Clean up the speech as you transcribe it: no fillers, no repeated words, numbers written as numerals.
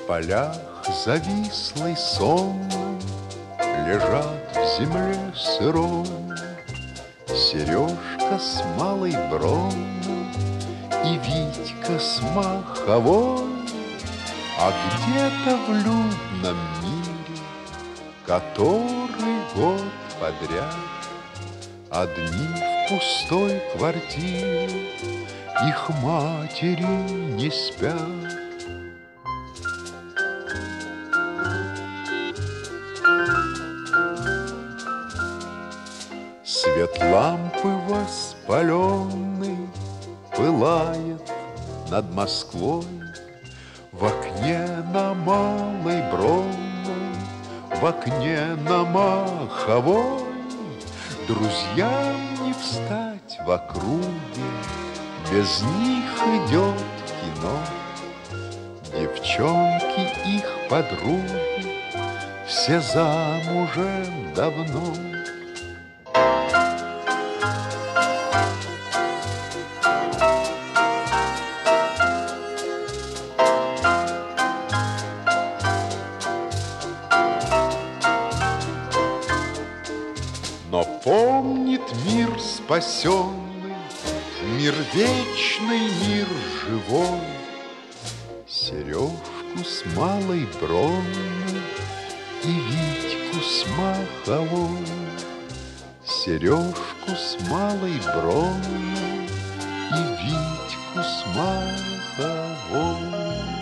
полях завислой сонной лежат в земле сырой Сережка с малой бронной и Витька с маховой. А где-то в людном мире, который год подряд одни в пустой квартире, их матери не спят. Свет лампы воспаленный пылает над Москвой. В окне на Малой Бронной, в окне на Маховой друзьям не встать в округе, без них идет кино. Девчонки их подруги все замужем давно. Но помнит мир спасенный, мир вечный, мир живой, Сережку с Малой Бронной и Витьку с Маховой. Сережку с Малой Бронной и Витьку с Маховой.